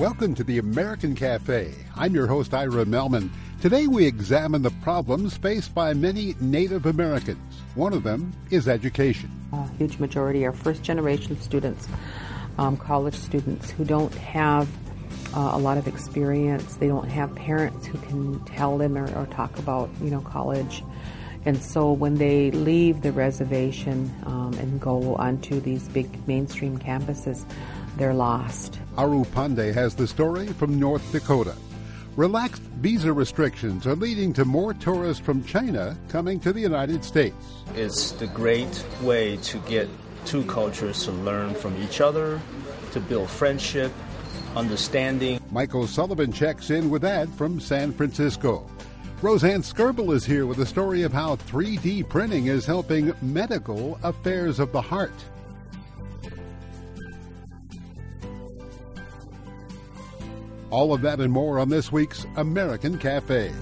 Welcome to the American Cafe. I'm your host, Ira Melman. Today we examine the problems faced by many Native Americans. One of them is education. A huge majority are first-generation students, college students who don't have a lot of experience. They don't have parents who can tell them or talk about, college. And so when they leave the reservation and go onto these big mainstream campuses, they're lost. Aru Pandey has the story from North Dakota. Relaxed visa restrictions are leading to more tourists from China coming to the United States. It's the great way to get two cultures to learn from each other, to build friendship, understanding. Michael Sullivan checks in with that from San Francisco. Roseanne Skirble is here with a story of how 3D printing is helping medical affairs of the heart. All of that and more on this week's American Cafe.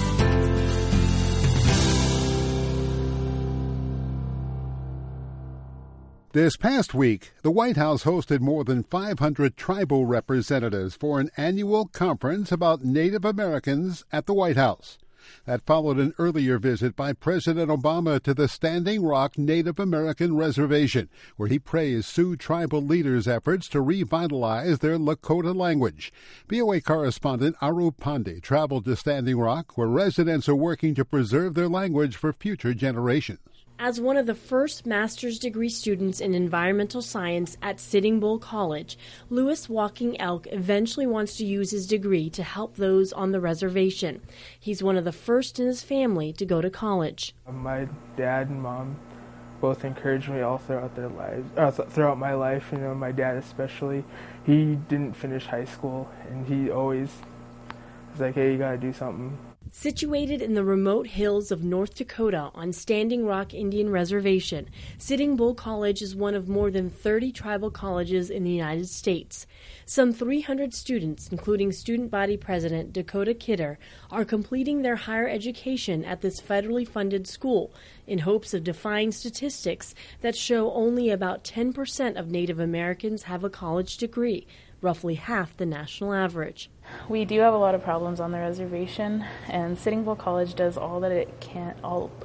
This past week, the White House hosted more than 500 tribal representatives for an annual conference about Native Americans at the White House. That followed an earlier visit by President Obama to the Standing Rock Native American Reservation, where he praised Sioux tribal leaders' efforts to revitalize their Lakota language. VOA correspondent Aru Pandey traveled to Standing Rock, where residents are working to preserve their language for future generations. As one of the first master's degree students in environmental science at Sitting Bull College, Lewis Walking Elk eventually wants to use his degree to help those on the reservation. He's one of the first in his family to go to college. My dad and mom both encouraged me all throughout their lives, throughout my life. My dad especially. He didn't finish high school, and he always was like, "Hey, you gotta do something." Situated in the remote hills of North Dakota on Standing Rock Indian Reservation, Sitting Bull College is one of more than 30 tribal colleges in the United States. Some 300 students, including student body president Dakota Kidder, are completing their higher education at this federally funded school in hopes of defying statistics that show only about 10% of Native Americans have a college degree, roughly half the national average. We do have a lot of problems on the reservation, and Sitting Bull College does all that it can,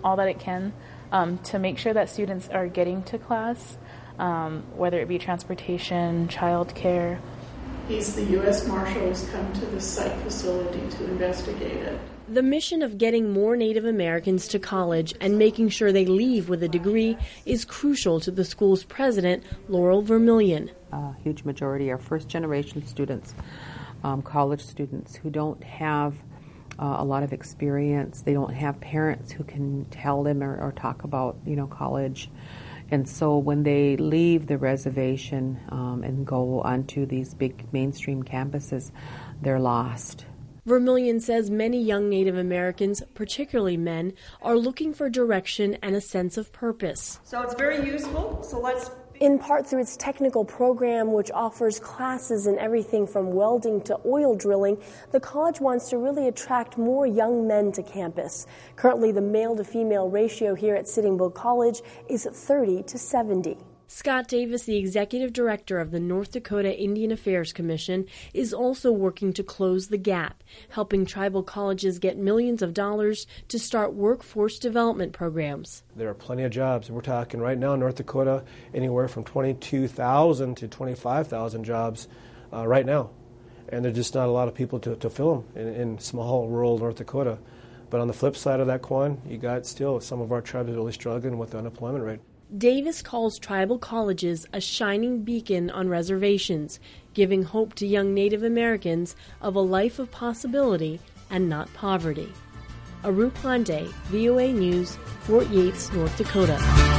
to make sure that students are getting to class, whether it be transportation, childcare. The U.S. Marshal has come to the site facility to investigate it. The mission of getting more Native Americans to college and making sure they leave with a degree is crucial to the school's president, Laurel Vermillion. A huge majority are first-generation students, college students who don't have a lot of experience. They don't have parents who can tell them or talk about, college. And so when they leave the reservation and go onto these big mainstream campuses, they're lost. Vermillion says many young Native Americans, particularly men, are looking for direction and a sense of purpose. So it's very useful. In part through its technical program, which offers classes in everything from welding to oil drilling, the college wants to really attract more young men to campus. Currently, the male-to-female ratio here at Sitting Bull College is 30 to 70. Scott Davis, the executive director of the North Dakota Indian Affairs Commission, is also working to close the gap, helping tribal colleges get millions of dollars to start workforce development programs. There are plenty of jobs. We're talking right now in North Dakota anywhere from 22,000 to 25,000 jobs right now. And there's just not a lot of people to fill them in small rural North Dakota. But on the flip side of that coin, you got still some of our tribes really struggling with the unemployment rate. Davis calls tribal colleges a shining beacon on reservations, giving hope to young Native Americans of a life of possibility and not poverty. Aru Pandey, VOA News, Fort Yates, North Dakota.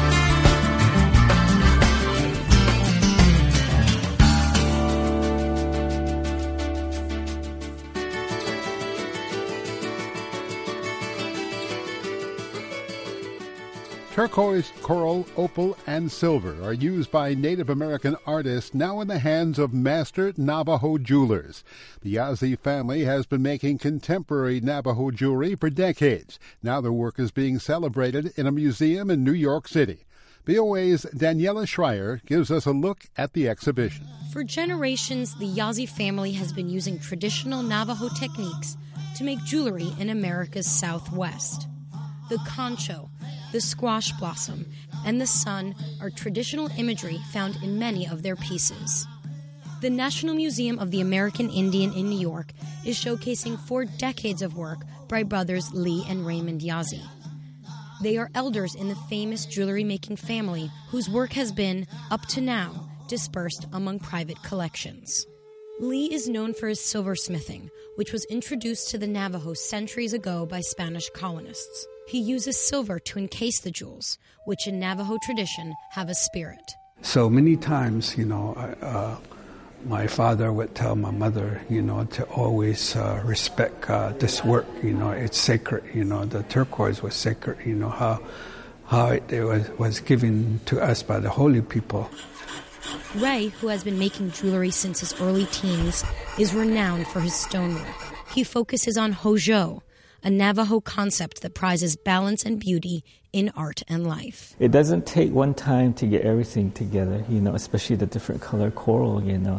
Turquoise, coral, opal, and silver are used by Native American artists now in the hands of master Navajo jewelers. The Yazzie family has been making contemporary Navajo jewelry for decades. Now their work is being celebrated in a museum in New York City. VOA's Daniela Schreier gives us a look at the exhibition. For generations, the Yazzie family has been using traditional Navajo techniques to make jewelry in America's Southwest. The concho, the squash blossom, and the sun are traditional imagery found in many of their pieces. The National Museum of the American Indian in New York is showcasing 4 decades of work by brothers Lee and Raymond Yazzie. They are elders in the famous jewelry-making family whose work has been, up to now, dispersed among private collections. Lee is known for his silversmithing, which was introduced to the Navajo centuries ago by Spanish colonists. He uses silver to encase the jewels, which in Navajo tradition have a spirit. So many times, my father would tell my mother, to always respect this work. It's sacred. The turquoise was sacred. How it was given to us by the holy people. Ray, who has been making jewelry since his early teens, is renowned for his stonework. He focuses on Hojo, a Navajo concept that prizes balance and beauty in art and life. It doesn't take one time to get everything together, especially the different color coral,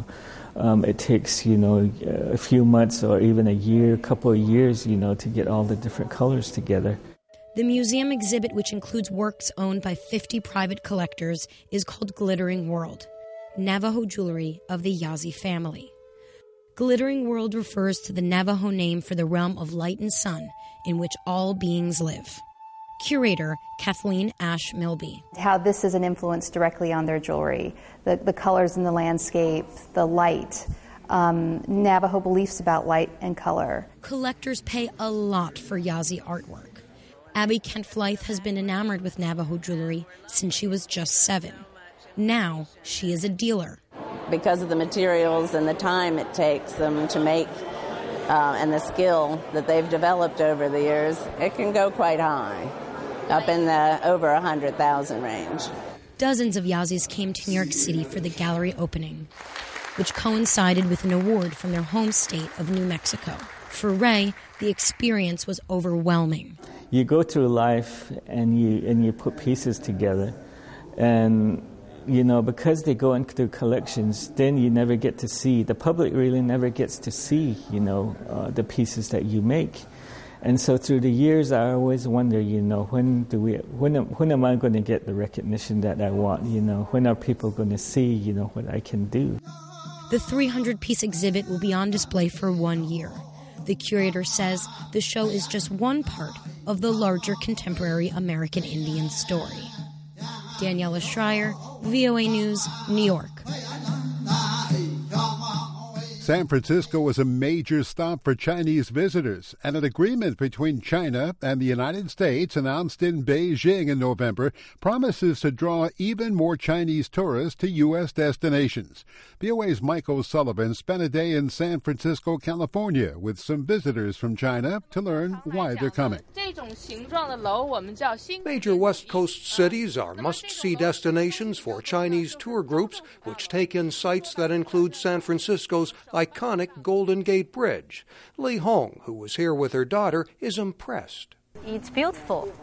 It takes, a few months or even a year, a couple of years, to get all the different colors together. The museum exhibit, which includes works owned by 50 private collectors, is called Glittering World, Navajo jewelry of the Yazzie family. Glittering World refers to the Navajo name for the realm of light and sun in which all beings live. Curator Kathleen Ash Milby. How this is an influence directly on their jewelry, the colors in the landscape, the light, Navajo beliefs about light and color. Collectors pay a lot for Yazzie artwork. Abby Kent-Flythe has been enamored with Navajo jewelry since she was just 7. Now she is a dealer. Because of the materials and the time it takes them to make and the skill that they've developed over the years, it can go quite high, up in the over 100,000 range. Dozens of Yazzies came to New York City for the gallery opening, which coincided with an award from their home state of New Mexico. For Ray, the experience was overwhelming. You go through life and you put pieces together, and because they go into collections, then you never get to see, the public really never gets to see, the pieces that you make. And so through the years, I always wonder, when am I going to get the recognition that I want? When are people going to see, what I can do? The 300-piece exhibit will be on display for 1 year. The curator says the show is just one part of the larger contemporary American Indian story. Daniela Schreier, VOA News, New York. San Francisco was a major stop for Chinese visitors, and an agreement between China and the United States announced in Beijing in November promises to draw even more Chinese tourists to U.S. destinations. VOA's Mike O'Sullivan spent a day in San Francisco, California, with some visitors from China to learn why they're coming. Major West Coast cities are must-see destinations for Chinese tour groups, which take in sites that include San Francisco's iconic Golden Gate Bridge. Li Hong, who was here with her daughter, is impressed. It's beautiful.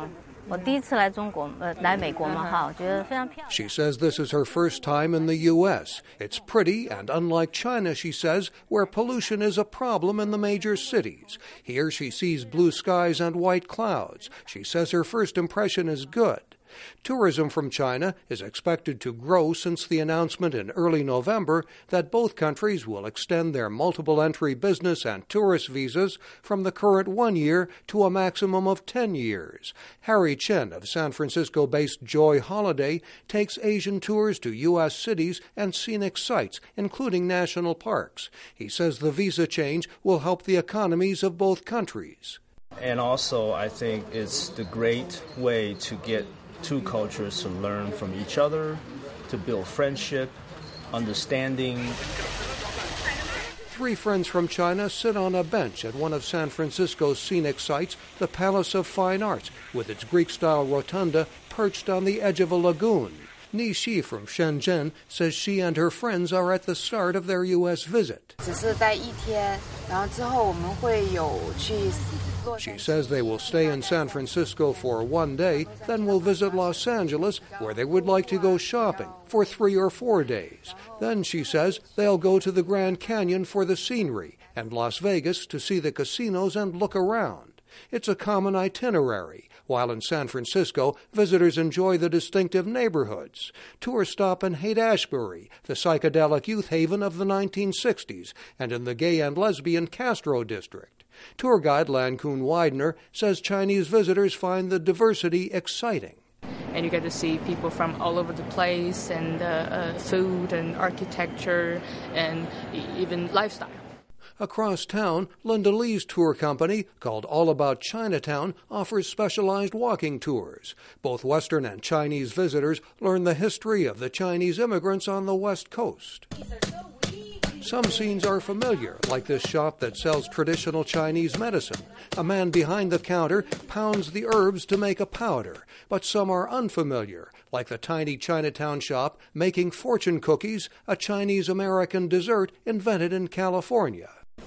She says this is her first time in the U.S. It's pretty, and unlike China, she says, where pollution is a problem in the major cities. Here she sees blue skies and white clouds. She says her first impression is good. Tourism from China is expected to grow since the announcement in early November that both countries will extend their multiple-entry business and tourist visas from the current 1 year to a maximum of 10 years. Harry Chen of San Francisco-based Joy Holiday takes Asian tours to U.S. cities and scenic sites, including national parks. He says the visa change will help the economies of both countries. And also, I think it's the great way to get two cultures to learn from each other, to build friendship, understanding. 3 friends from China sit on a bench at one of San Francisco's scenic sites, the Palace of Fine Arts, with its Greek-style rotunda perched on the edge of a lagoon. Ni Shi from Shenzhen says she and her friends are at the start of their U.S. visit. She says they will stay in San Francisco for 1 day, then will visit Los Angeles, where they would like to go shopping for 3 or 4 days. Then, she says, they'll go to the Grand Canyon for the scenery and Las Vegas to see the casinos and look around. It's a common itinerary. While in San Francisco, visitors enjoy the distinctive neighborhoods. Tours stop in Haight-Ashbury, the psychedelic youth haven of the 1960s, and in the gay and lesbian Castro district. Tour guide Lankun Widener says Chinese visitors find the diversity exciting. And you get to see people from all over the place, and food and architecture and even lifestyle. Across town, Linda Lee's tour company, called All About Chinatown, offers specialized walking tours. Both Western and Chinese visitors learn the history of the Chinese immigrants on the West Coast. Some scenes are familiar, like this shop that sells traditional Chinese medicine. A man behind the counter pounds the herbs to make a powder. But some are unfamiliar, like the tiny Chinatown shop making fortune cookies, a Chinese-American dessert invented in California.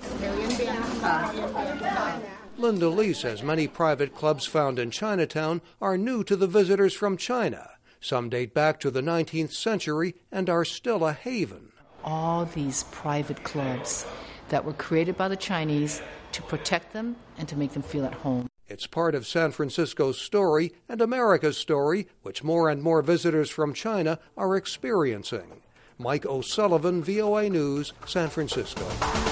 Linda Lee says many private clubs found in Chinatown are new to the visitors from China. Some date back to the 19th century and are still a haven. All these private clubs that were created by the Chinese to protect them and to make them feel at home. It's part of San Francisco's story and America's story, which more and more visitors from China are experiencing. Mike O'Sullivan, VOA News, San Francisco.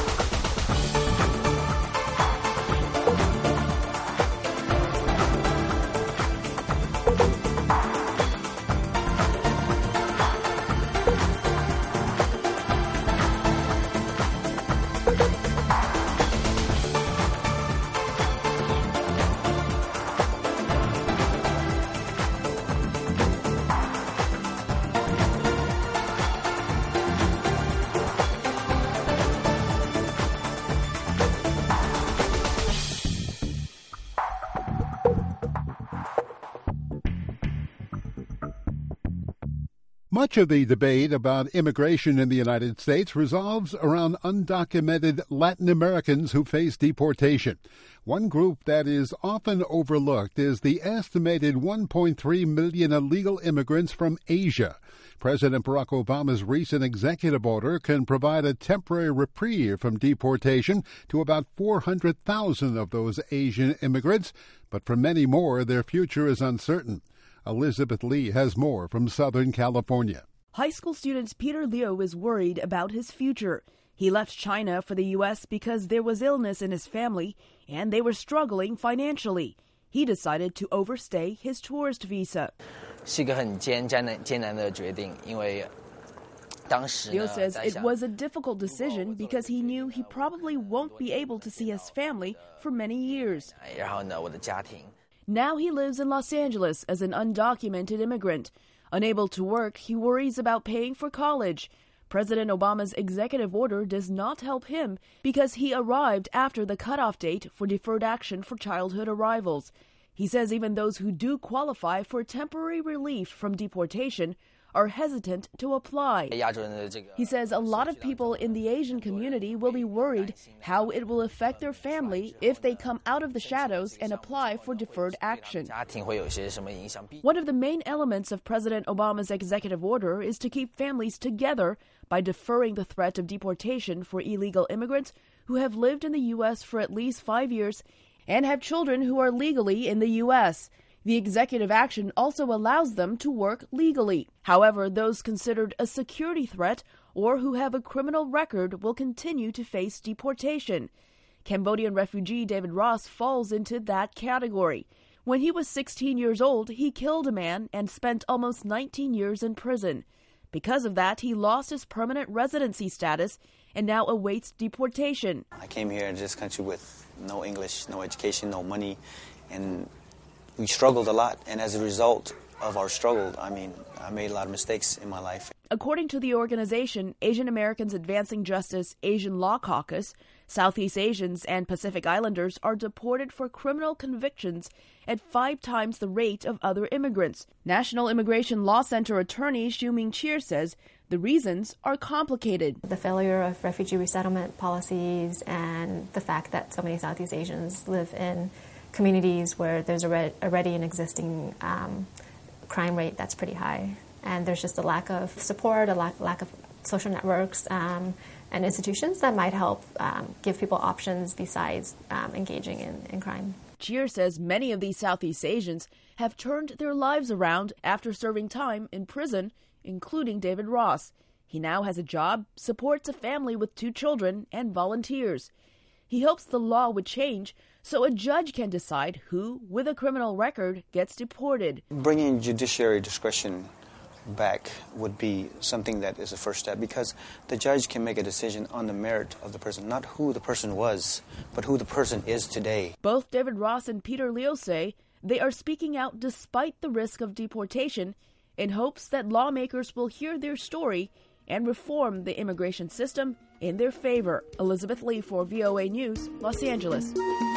Much of the debate about immigration in the United States revolves around undocumented Latin Americans who face deportation. One group that is often overlooked is the estimated 1.3 million illegal immigrants from Asia. President Barack Obama's recent executive order can provide a temporary reprieve from deportation to about 400,000 of those Asian immigrants, but for many more, their future is uncertain. Elizabeth Lee has more from Southern California. High school student Peter Liu is worried about his future. He left China for the U.S. because there was illness in his family and they were struggling financially. He decided to overstay his tourist visa. Liu says it was a difficult decision because he knew he probably won't be able to see his family for many years. Now he lives in Los Angeles as an undocumented immigrant. Unable to work, he worries about paying for college. President Obama's executive order does not help him because he arrived after the cutoff date for deferred action for childhood arrivals. He says even those who do qualify for temporary relief from deportation are hesitant to apply. He says a lot of people in the Asian community will be worried how it will affect their family if they come out of the shadows and apply for deferred action. One of the main elements of President Obama's executive order is to keep families together by deferring the threat of deportation for illegal immigrants who have lived in the U.S. for at least 5 years and have children who are legally in the U.S. The executive action also allows them to work legally. However, those considered a security threat or who have a criminal record will continue to face deportation. Cambodian refugee David Ross falls into that category. When he was 16 years old, he killed a man and spent almost 19 years in prison. Because of that, he lost his permanent residency status and now awaits deportation. I came here in this country with no English, no education, no money, and we struggled a lot, and as a result, of our struggle. I mean, I made a lot of mistakes in my life. According to the organization Asian Americans Advancing Justice Asian Law Caucus, Southeast Asians and Pacific Islanders are deported for criminal convictions at 5 times the rate of other immigrants. National Immigration Law Center attorney Xiuming Cheer says the reasons are complicated. The failure of refugee resettlement policies and the fact that so many Southeast Asians live in communities where there's already an existing crime rate that's pretty high. And there's just a lack of support, a lack of social networks and institutions that might help give people options besides engaging in crime. Cheer says many of these Southeast Asians have turned their lives around after serving time in prison, including David Ross. He now has a job, supports a family with 2 children, and volunteers. He hopes the law would change so a judge can decide who, with a criminal record, gets deported. Bringing judiciary discretion back would be something that is a first step, because the judge can make a decision on the merit of the person, not who the person was, but who the person is today. Both David Ross and Peter Liu say they are speaking out despite the risk of deportation in hopes that lawmakers will hear their story and reform the immigration system in their favor. Elizabeth Lee for VOA News, Los Angeles.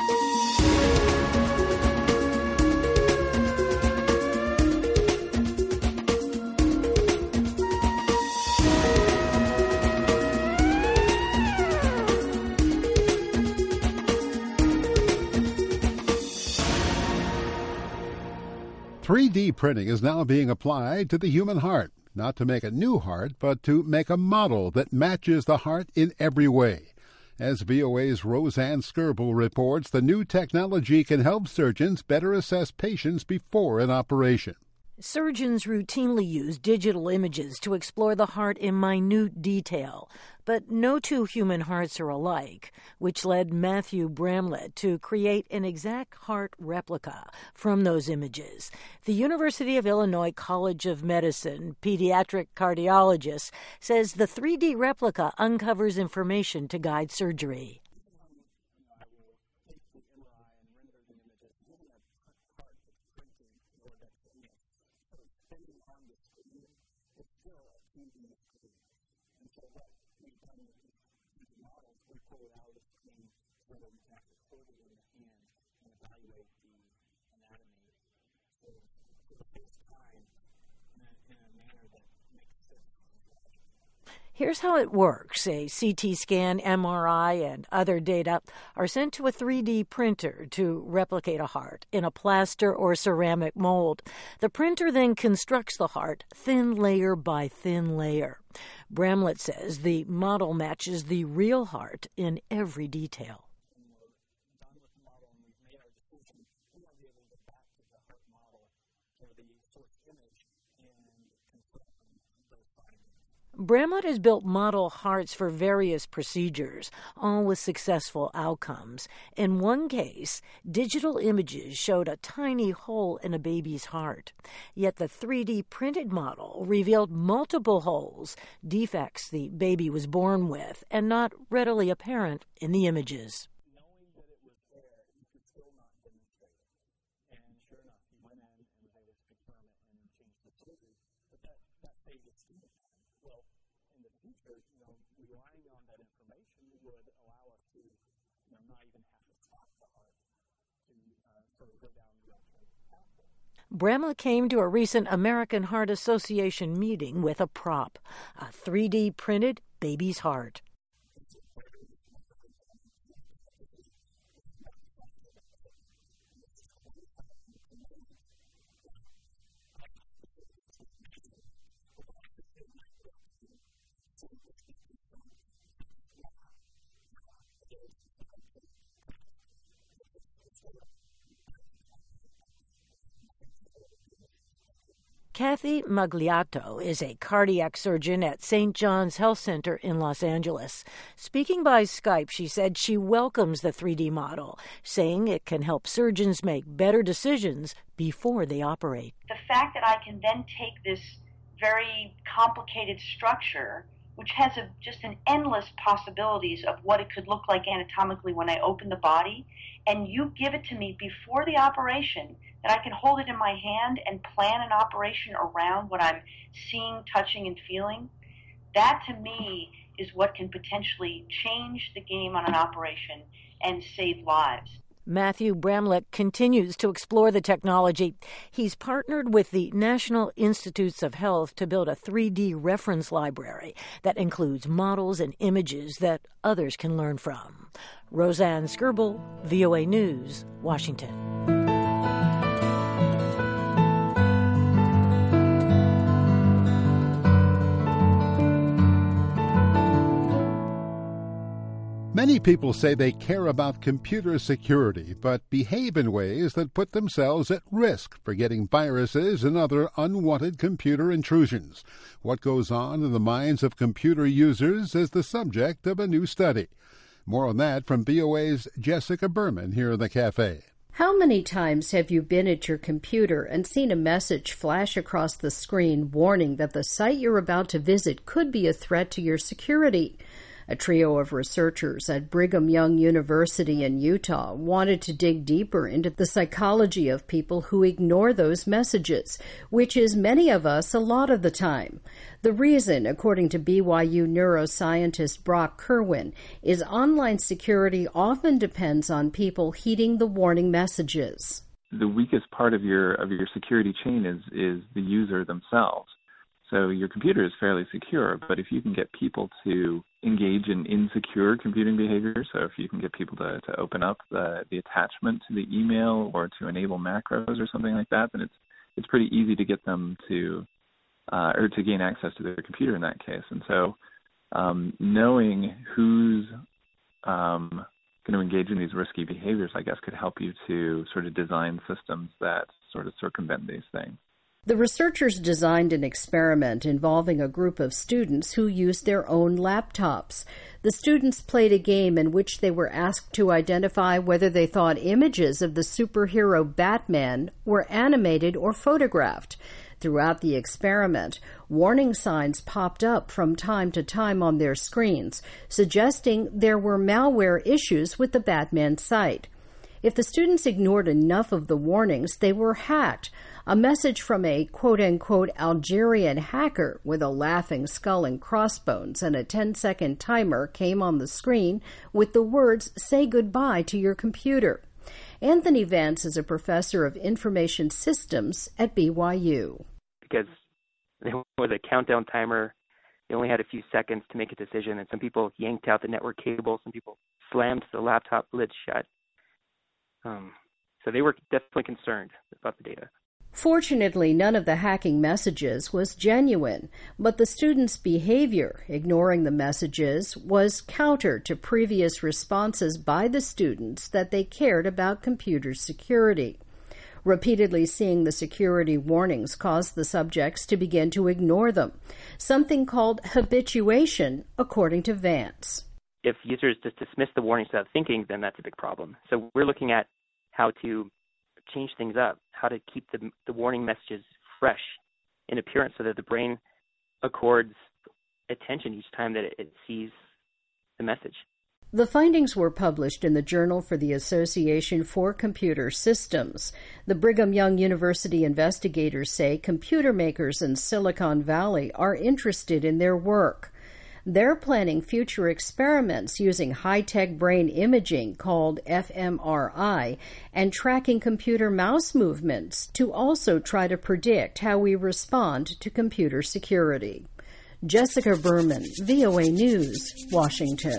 "3D printing is now being applied to the human heart, not to make a new heart, but to make a model that matches the heart in every way. As VOA's Roseanne Skirble reports, the new technology can help surgeons better assess patients before an operation. Surgeons routinely use digital images to explore the heart in minute detail, but no 2 human hearts are alike, which led Matthew Bramlett to create an exact heart replica from those images. The University of Illinois College of Medicine pediatric cardiologist says the 3D replica uncovers information to guide surgery. Here's how it works. A CT scan, MRI, and other data are sent to a 3D printer to replicate a heart in a plaster or ceramic mold. The printer then constructs the heart thin layer by thin layer. Bramlett says the model matches the real heart in every detail. Bramlett has built model hearts for various procedures, all with successful outcomes. In one case, digital images showed a tiny hole in a baby's heart. Yet the 3D printed model revealed multiple holes, defects the baby was born with, and not readily apparent in the images. Bramlett came to a recent American Heart Association meeting with a prop, a 3D printed baby's heart. Kathy Magliato is a cardiac surgeon at St. John's Health Center in Los Angeles. Speaking by Skype, she said she welcomes the 3D model, saying it can help surgeons make better decisions before they operate. The fact that I can then take this very complicated structure which has just an endless possibilities of what it could look like anatomically when I open the body, and you give it to me before the operation, that I can hold it in my hand and plan an operation around what I'm seeing, touching, and feeling, that to me is what can potentially change the game on an operation and save lives. Matthew Bramlett continues to explore the technology. He's partnered with the National Institutes of Health to build a 3D reference library that includes models and images that others can learn from. Roseanne Skirble, VOA News, Washington. Many people say they care about computer security, but behave in ways that put themselves at risk for getting viruses and other unwanted computer intrusions. What goes on in the minds of computer users is the subject of a new study. More on that from VOA's Jessica Berman here in the cafe. How many times have you been at your computer and seen a message flash across the screen warning that the site you're about to visit could be a threat to your security? A trio of researchers at Brigham Young University in Utah wanted to dig deeper into the psychology of people who ignore those messages, which is many of us a lot of the time. The reason, according to BYU neuroscientist Brock Kerwin, is online security often depends on people heeding the warning messages. The weakest part of your security chain is the user themselves. So your computer is fairly secure, but if you can get people to engage in insecure computing behavior, so if you can get people to open up the attachment to the email or to enable macros or something like that, then it's pretty easy to get them to or to gain access to their computer in that case. And so knowing who's going to engage in these risky behaviors, I guess, could help you to sort of design systems that sort of circumvent these things. The researchers designed an experiment involving a group of students who used their own laptops. The students played a game in which they were asked to identify whether they thought images of the superhero Batman were animated or photographed. Throughout the experiment, warning signs popped up from time to time on their screens, suggesting there were malware issues with the Batman site. If the students ignored enough of the warnings, they were hacked. A message from a quote-unquote Algerian hacker with a laughing skull and crossbones and a 10-second timer came on the screen with the words, "Say goodbye to your computer." Anthony Vance is a professor of information systems at BYU. Because there was a countdown timer, they only had a few seconds to make a decision, and some people yanked out the network cable, some people slammed the laptop lid shut. So they were definitely concerned about the data. Fortunately, none of the hacking messages was genuine, but the students' behavior, ignoring the messages, was counter to previous responses by the students that they cared about computer security. Repeatedly seeing the security warnings caused the subjects to begin to ignore them, something called habituation, according to Vance. If users just dismiss the warnings without thinking, then that's a big problem. So we're looking at how to change things up, how to keep the warning messages fresh in appearance so that the brain accords attention each time that it sees the message. The findings were published in the Journal for the Association for Computer Systems. The Brigham Young University investigators say computer makers in Silicon Valley are interested in their work. They're planning future experiments using high-tech brain imaging called fMRI and tracking computer mouse movements to also try to predict how we respond to computer security. Jessica Berman, VOA News, Washington.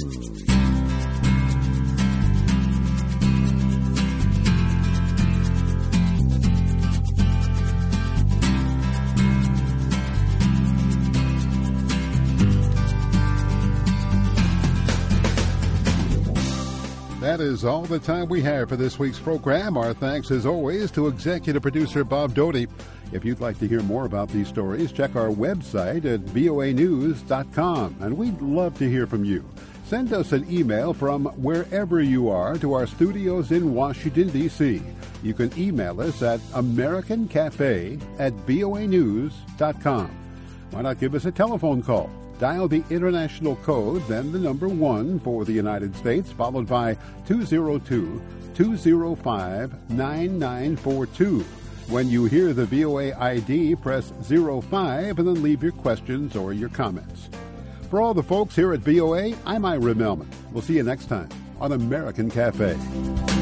That is all the time we have for this week's program. Our thanks, as always, to executive producer Bob Doty. If you'd like to hear more about these stories, check our website at voanews.com. And we'd love to hear from you. Send us an email from wherever you are to our studios in Washington, D.C. You can email us at americancafe@voanews.com. Why not give us a telephone call? Dial the international code, then the number 1 for the United States, followed by 202-205-9942. When you hear the VOA ID, press 05 and then leave your questions or your comments. For all the folks here at VOA, I'm Ira Melman. We'll see you next time on American Cafe.